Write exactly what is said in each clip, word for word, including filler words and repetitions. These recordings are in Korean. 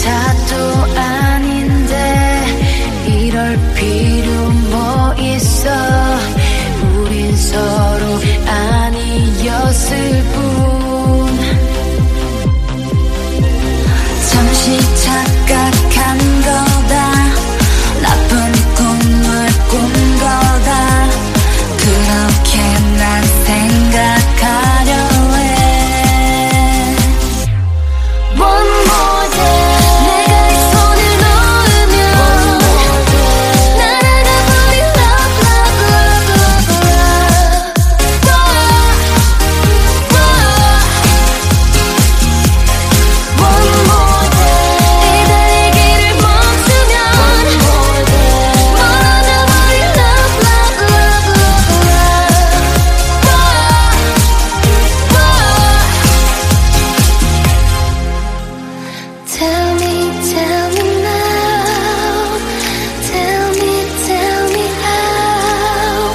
차도 아닌데 이럴 필요 뭐 있어. 우린 서로 아니었을 뿐. 잠시 착각한 거다. 나쁜 꿈을 꾼 거다. 그렇게 난 생각하려 해. One more day. 내가 이 손을 놓으면 날아가버린 love, love, love, love, love. One more day. 이 달리기를 멈추면 멀어져버린 love, love, love, love, love. Tell me, tell me now. Tell me, tell me how.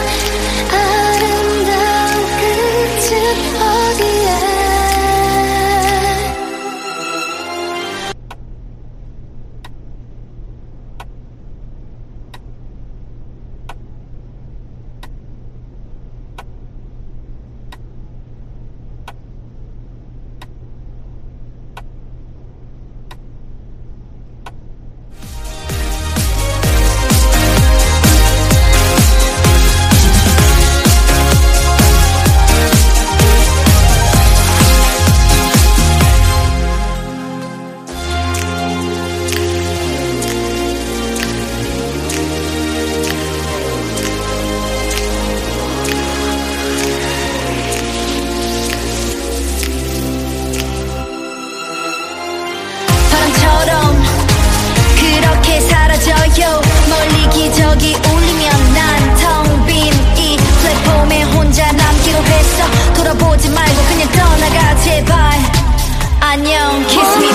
아름다운 끝은 어디에? 바람처럼 그렇게 사라져요. 멀리 기적이 울리면 난 텅 빈 이 플랫폼에 혼자 남기로 했어. 돌아보지 말고 그냥 떠나가 제발. 안녕 kiss me